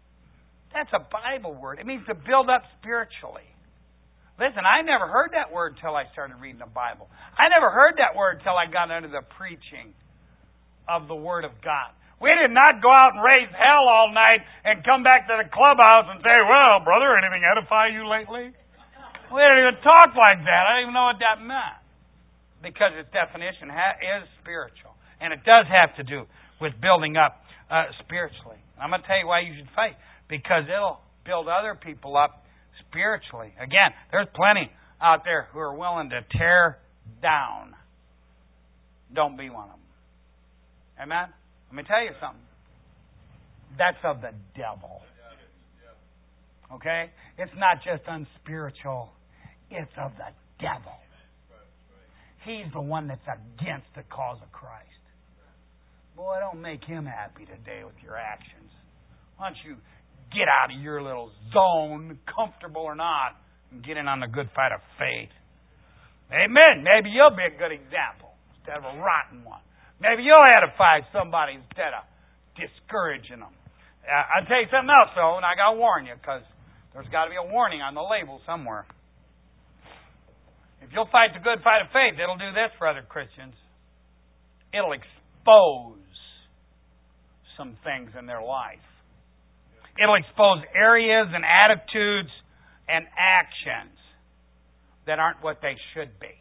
Speaker 3: It means to build up spiritually. Listen, I never heard that word till I started reading the Bible. I never heard that word till I got into the preaching of the Word of God. We did not go out and raise hell all night and come back to the clubhouse and say, well, brother, anything edify you lately? We didn't even talk like that. I didn't even know what that meant. Because its definition is spiritual. And it does have to do with building up spiritually. I'm going to tell you why you should fight. Because it'll build other people up spiritually. Again, there's plenty out there who are willing to tear down. Don't be one of them. Amen? Let me tell you something. That's of the devil. Okay? It's not just unspiritual. It's of the devil. He's the one that's against the cause of Christ. Boy, don't make him happy today with your actions. Why don't you get out of your little zone, comfortable or not, and get in on the good fight of faith. Amen. Maybe you'll be a good example instead of a rotten one. Maybe you'll edify somebody instead of discouraging them. I'll tell you something else, though, and I got to warn you, because there's got to be a warning on the label somewhere. If you'll fight the good fight of faith, it'll do this for other Christians. It'll expose some things in their life. It'll expose areas and attitudes and actions that aren't what they should be.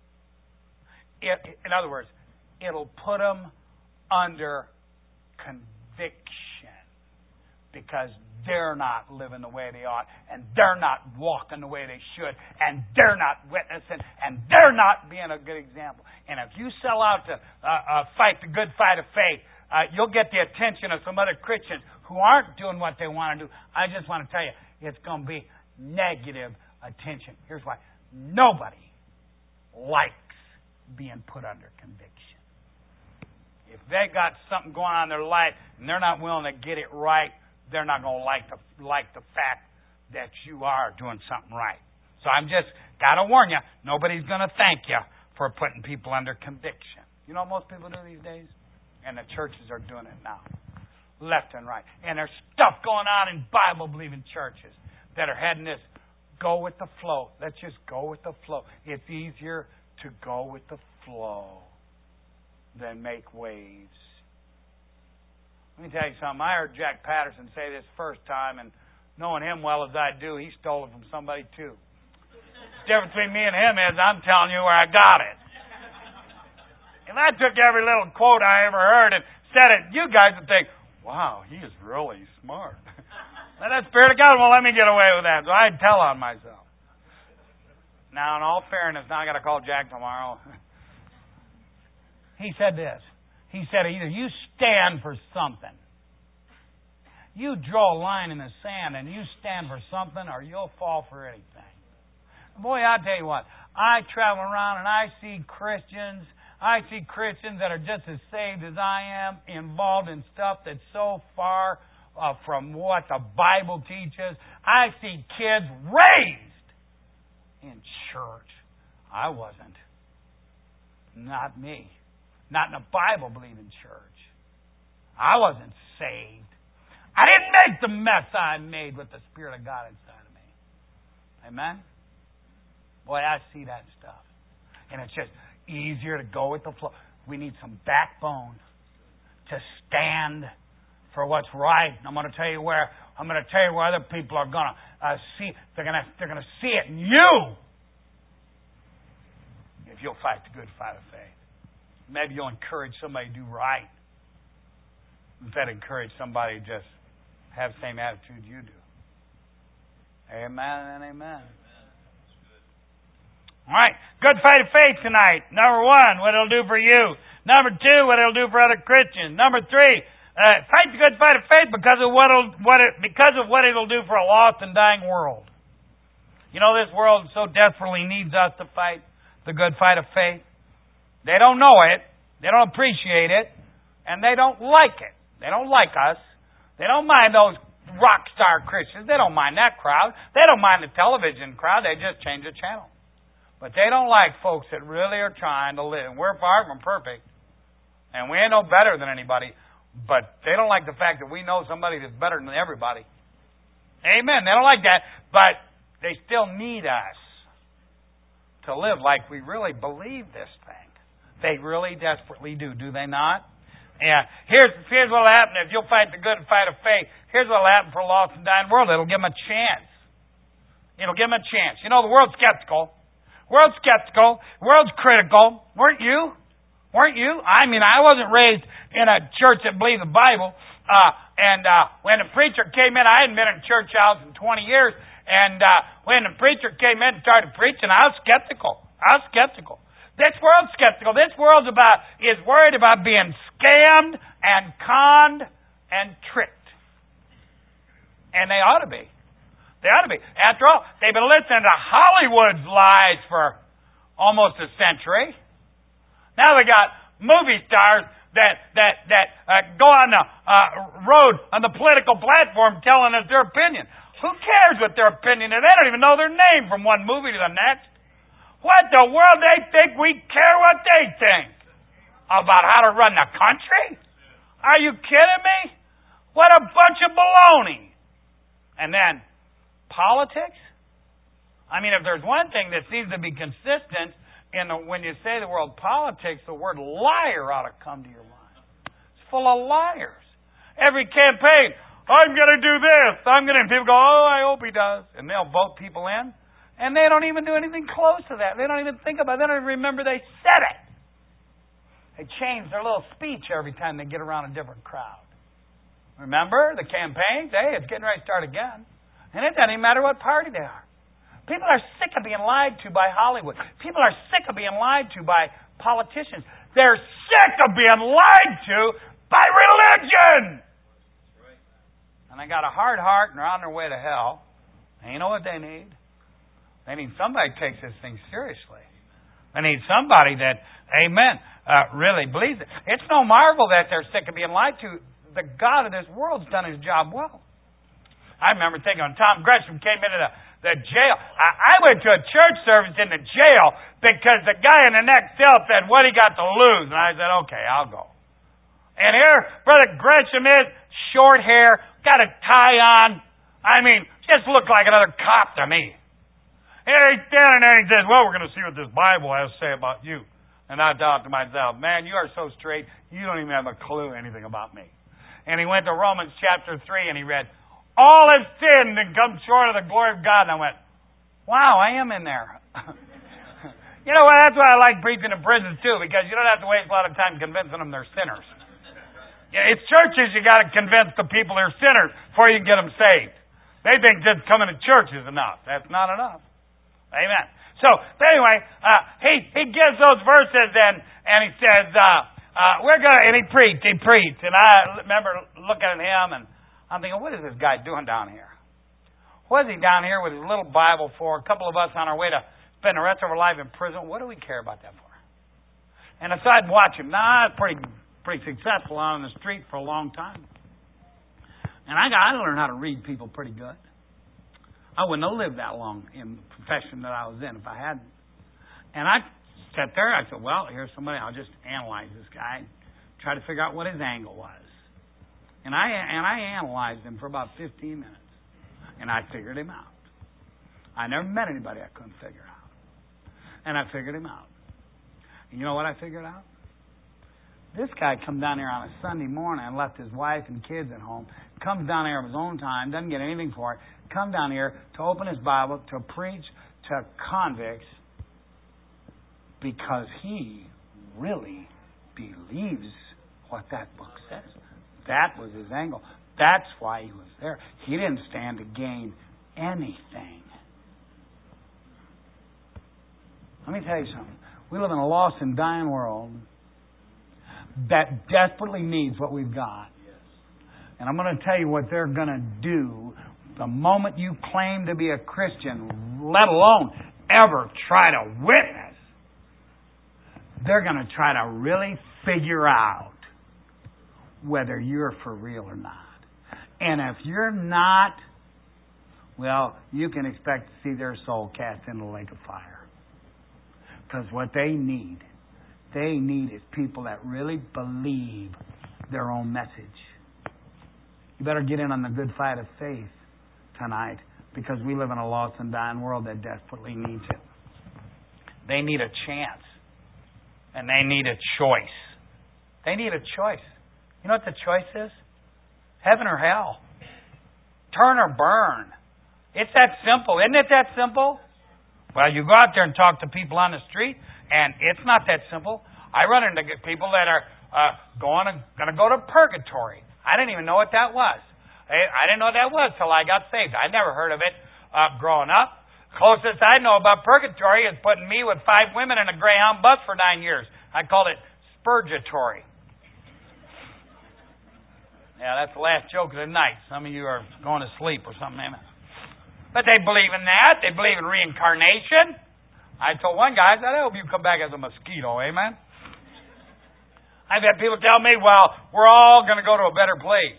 Speaker 3: In other words, it'll put them under conviction because they're not living the way they ought, and they're not walking the way they should, and they're not witnessing, and they're not being a good example. And if you sell out to fight the good fight of faith, you'll get the attention of some other Christians who aren't doing what they want to do. I just want to tell you, it's going to be negative attention. Here's why. Nobody likes being put under conviction. If they got something going on in their life and they're not willing to get it right, they're not going to like the fact that you are doing something right. So I'm just got to warn you, nobody's going to thank you for putting people under conviction. You know what most people do these days? And the churches are doing it now, left and right. And there's stuff going on in Bible-believing churches that are heading this, go with the flow. Let's just go with the flow. It's easier to go with the flow than make waves. Let me tell you something. I heard Jack Patterson say this first time, and knowing him well as I do, he stole it from somebody too. The difference between me and him is I'm telling you where I got it. If I took every little quote I ever heard and said it, you guys would think, wow, he is really smart. And that Spirit of God won't let me get away with that, so I'd tell on myself. Now, in all fairness, now I got to call Jack tomorrow. He said this. He said, either you stand for something, you draw a line in the sand and you stand for something, or you'll fall for anything. Boy, I tell you what, I travel around and I see Christians that are just as saved as I am, involved in stuff that's so far from what the Bible teaches. I see kids raised in church. I wasn't. Not me. Not in a Bible-believing church. I wasn't saved. I didn't make the mess I made with the Spirit of God inside of me. Amen? Boy, I see that stuff. And it's just easier to go with the flow. We need some backbone to stand for what's right. And I'm going to tell you where other people are going to see. They're going to see it in you if you'll fight the good fight of faith. Maybe you'll encourage somebody to do right instead of encourage somebody to just have the same attitude you do. Amen and amen. All right. Good fight of faith tonight. Number one, what it'll do for you. Number two, what it'll do for other Christians. Number three, fight the good fight of faith because of what it'll do for a lost and dying world. You know, this world so desperately needs us to fight the good fight of faith. They don't know it, they don't appreciate it, and they don't like it. They don't like us. They don't mind those rock star Christians. They don't mind that crowd. They don't mind the television crowd. They just change the channel. But they don't like folks that really are trying to live. And we're far from perfect, and we ain't no better than anybody, but they don't like the fact that we know somebody that's better than everybody. Amen. They don't like that, but they still need us to live like we really believe this thing. They really desperately do they not? Yeah. Here's what will happen if you'll fight the good fight of faith. Here's what will happen for a lost and dying world. It'll give them a chance. It'll give them a chance. You know, the world's skeptical. World's critical. Weren't you? I mean, I wasn't raised in a church that believed the Bible. And when the preacher came in, I hadn't been in a church house in 20 years. And when the preacher came in and started preaching, I was skeptical. This world's skeptical. This world is worried about being scammed and conned and tricked. And they ought to be. They ought to be. After all, they've been listening to Hollywood's lies for almost a century. Now they got movie stars that go on the road on the political platform telling us their opinion. Who cares what their opinion is? They don't even know their name from one movie to the next. What the world they think we care what they think about how to run the country? Are you kidding me? What a bunch of baloney. And then politics? I mean, if there's one thing that seems to be consistent when you say the word politics, the word liar ought to come to your mind. It's full of liars. Every campaign, I'm going to do this. And people go, oh, I hope he does. And they'll vote people in. And they don't even do anything close to that. They don't even think about it. They don't even remember they said it. They change their little speech every time they get around a different crowd. Remember the campaigns? Hey, it's getting ready to start again. And it doesn't even matter what party they are. People are sick of being lied to by Hollywood. People are sick of being lied to by politicians. They're sick of being lied to by religion. And they got a hard heart and they're on their way to hell. And you know what they need? They need somebody who takes this thing seriously. They need somebody that, amen, really believes it. It's no marvel that they're sick of being lied to. The God of this world's done His job well. I remember thinking when Tom Gresham came into the jail. I went to a church service in the jail because the guy in the next cell said what he got to lose. And I said, okay, I'll go. And here, Brother Gresham is, short hair, got a tie on. I mean, just looked like another cop to me. And he's standing there and he says, well, we're going to see what this Bible has to say about you. And I thought to myself, man, you are so straight, you don't even have a clue anything about me. And he went to Romans chapter 3 and he read, all have sinned and come short of the glory of God. And I went, wow, I am in there. You know what? That's why I like preaching in prisons too, because you don't have to waste a lot of time convincing them they're sinners. It's churches you got to convince the people they're sinners before you can get them saved. They think just coming to church is enough. That's not enough. Amen. So, anyway, he gives those verses and he says, and he preached. And I remember looking at him and I'm thinking, what is this guy doing down here? What is he down here with his little Bible for? A couple of us on our way to spend the rest of our life in prison. What do we care about that for? And so I'd watch him. Now, pretty successful out on the street for a long time. And I learned how to read people pretty good. I wouldn't have lived that long in the profession that I was in if I hadn't. And I sat there. I said, well, here's somebody. I'll just analyze this guy. Try to figure out what his angle was. And I analyzed him for about 15 minutes. And I figured him out. I never met anybody I couldn't figure out. And I figured him out. And you know what I figured out? This guy come down here on a Sunday morning and left his wife and kids at home. Comes down here of his own time. Doesn't get anything for it. Come down here to open his Bible, to preach to convicts because he really believes what that book says. That was his angle. That's why he was there. He didn't stand to gain anything. Let me tell you something. We live in a lost and dying world that desperately needs what we've got. And I'm going to tell you what they're going to do the moment you claim to be a Christian, let alone ever try to witness. They're going to try to really figure out whether you're for real or not. And if you're not, well, you can expect to see their soul cast into the lake of fire. Because what they need is people that really believe their own message. You better get in on the good fight of faith tonight, because we live in a lost and dying world that desperately needs it. They need a chance. And they need a choice. They need a choice. You know what the choice is? Heaven or hell. Turn or burn. It's that simple. Isn't it that simple? Well, you go out there and talk to people on the street, and it's not that simple. I run into people that are going to go to purgatory. I didn't even know what that was. I didn't know what that was till I got saved. I never heard of it growing up. Closest I know about purgatory is putting me with 5 women in a Greyhound bus for 9 years. I called it spurgatory. Yeah, that's the last joke of the night. Some of you are going to sleep or something. Amen. But they believe in that. They believe in reincarnation. I told one guy, I said, I hope you come back as a mosquito, amen? I've had people tell me, well, we're all going to go to a better place.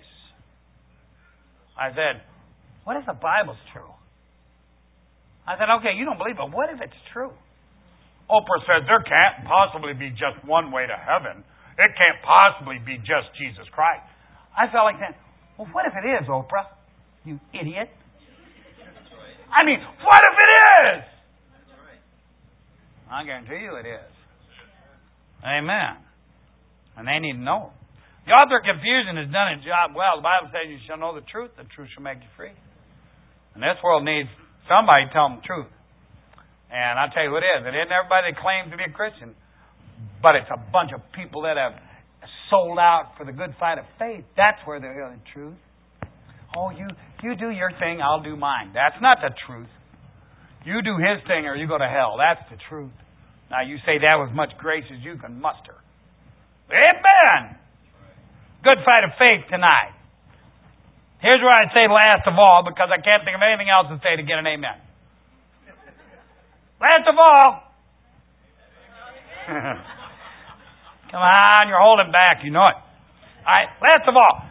Speaker 3: I said, what if the Bible's true? I said, okay, you don't believe, but what if it's true? Oprah says there can't possibly be just one way to heaven. It can't possibly be just Jesus Christ. I felt like saying, well, what if it is, Oprah? You idiot. I mean, what if it is? I guarantee you it is. Amen. And they need to know. The author of confusion has done his job well. The Bible says you shall know the truth shall make you free. And this world needs somebody to tell them the truth. And I'll tell you what it is. It isn't everybody that claims to be a Christian, but it's a bunch of people that have sold out for the good fight of faith. That's where they're hearing the truth. Oh, you do your thing, I'll do mine. That's not the truth. You do his thing or you go to hell. That's the truth. Now you say that with much grace as you can muster. Amen. Good fight of faith tonight. Here's where I'd say last of all, because I can't think of anything else to say to get an amen. Last of all. Come on, you're holding back. You know it. All right, last of all.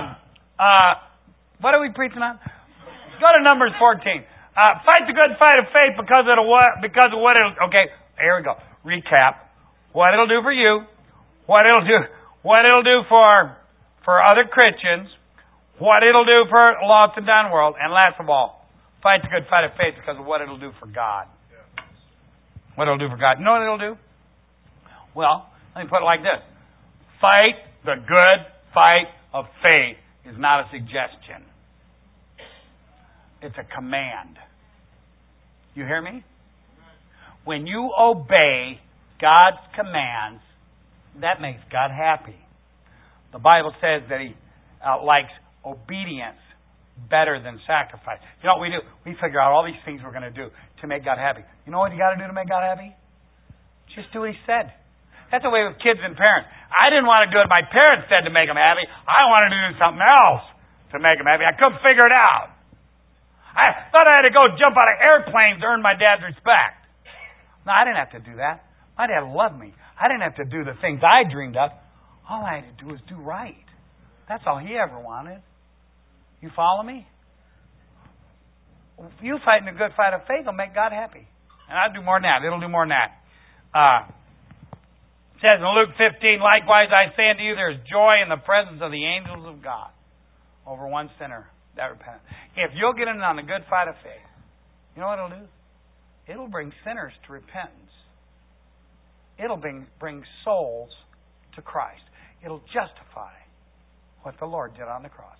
Speaker 3: What are we preaching on? Go to Numbers 14. Fight the good fight of faith because of what it'll... Okay, here we go. Recap. What it'll do for you. What it'll do for other Christians. What it'll do for lost and dying world. And last of all, fight the good fight of faith because of what it'll do for God. What it'll do for God. You know what it'll do? Well, let me put it like this. Fight the good fight of faith is not a suggestion. It's a command. You hear me? When you obey God's commands, that makes God happy. The Bible says that He likes obedience better than sacrifice. You know what we do? We figure out all these things we're going to do to make God happy. You know what you got to do to make God happy? Just do what He said. That's the way with kids and parents. I didn't want to do what my parents said to make them happy. I wanted to do something else to make them happy. I couldn't figure it out. I thought I had to go jump out of airplanes to earn my dad's respect. No, I didn't have to do that. My dad loved me. I didn't have to do the things I dreamed of. All I had to do was do right. That's all he ever wanted. You follow me? You fighting a good fight of faith will make God happy. And I'll do more than that. It'll do more than that. It says in Luke 15, likewise I say unto you, there is joy in the presence of the angels of God over one sinner that repents. If you'll get in on the good fight of faith, you know what it'll do? It'll bring sinners to repentance. It'll bring souls to Christ. It'll justify what the Lord did on the cross.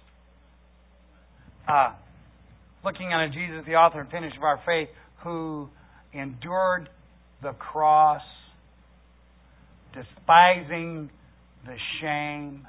Speaker 3: Looking unto Jesus, the author and finisher of our faith, who endured the cross, despising the shame,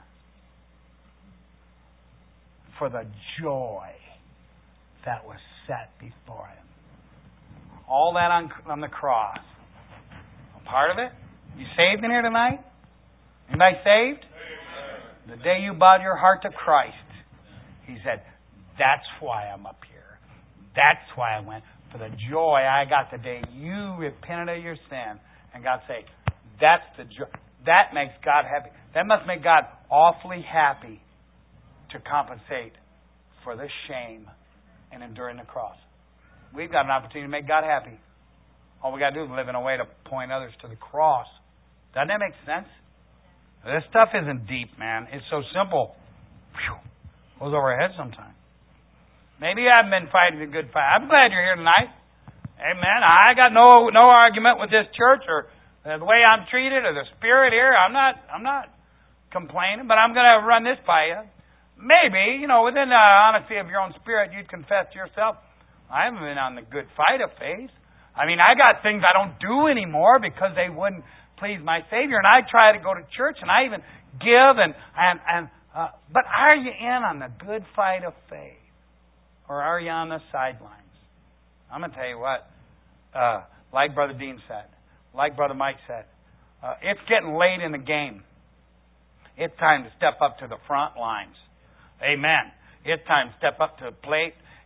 Speaker 3: for the joy that was set before Him. All that on the cross. A part of it? You saved in here tonight? Anybody saved? Amen. The day you bowed your heart to Christ, He said, that's why I'm up here. That's why I went. For the joy I got the day you repented of your sin. And God said, that's the joy. That makes God happy. That must make God awfully happy to compensate for the shame and enduring the cross. We've got an opportunity to make God happy. All we got to do is live in a way to point others to the cross. Doesn't that make sense? This stuff isn't deep, man. It's so simple. Whew. Goes over our heads sometimes. Maybe you haven't been fighting a good fight. I'm glad you're here tonight. Amen. I got no argument with this church or the way I'm treated or the spirit here. I'm not complaining, but I'm going to run this by you. Maybe, within the honesty of your own spirit, you'd confess to yourself, I haven't been on the good fight of faith. I mean, I got things I don't do anymore because they wouldn't please my Savior. And I try to go to church and I even give but are you in on the good fight of faith? Or are you on the sidelines? I'm going to tell you what, like Brother Dean said, like Brother Mike said, it's getting late in the game. It's time to step up to the front lines. Amen. It's time to step up to the plate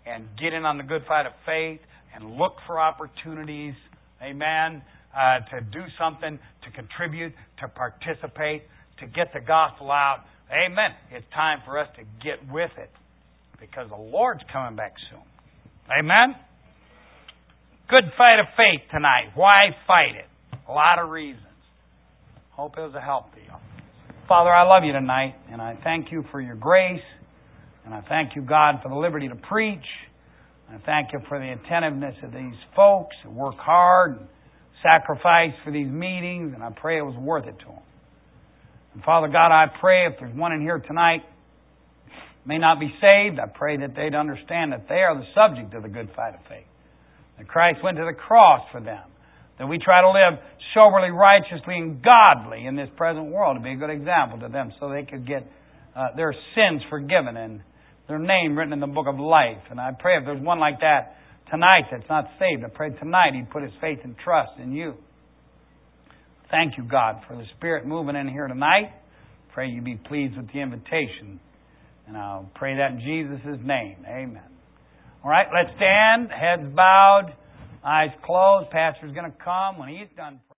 Speaker 3: and get in on the good fight of faith and look for opportunities, amen, to do something, to contribute, to participate, to get the gospel out. Amen. It's time for us to get with it because the Lord's coming back soon. Amen. Good fight of faith tonight. Why fight it? A lot of reasons. Hope it was a help to you. Father, I love you tonight, and I thank you for your grace, and I thank you, God, for the liberty to preach. I thank you for the attentiveness of these folks who work hard and sacrifice for these meetings, and I pray it was worth it to them. And Father God, I pray if there's one in here tonight may not be saved, I pray that they'd understand that they are the subject of the good fight of faith. That Christ went to the cross for them. That we try to live soberly, righteously, and godly in this present world to be a good example to them so they could get their sins forgiven and their name written in the book of life. And I pray if there's one like that tonight that's not saved, I pray tonight he'd put his faith and trust in you. Thank you, God, for the Spirit moving in here tonight. Pray you be pleased with the invitation. And I'll pray that in Jesus' name. Amen. All right, let's stand, heads bowed, eyes closed. Pastor's going to come when he's done praying.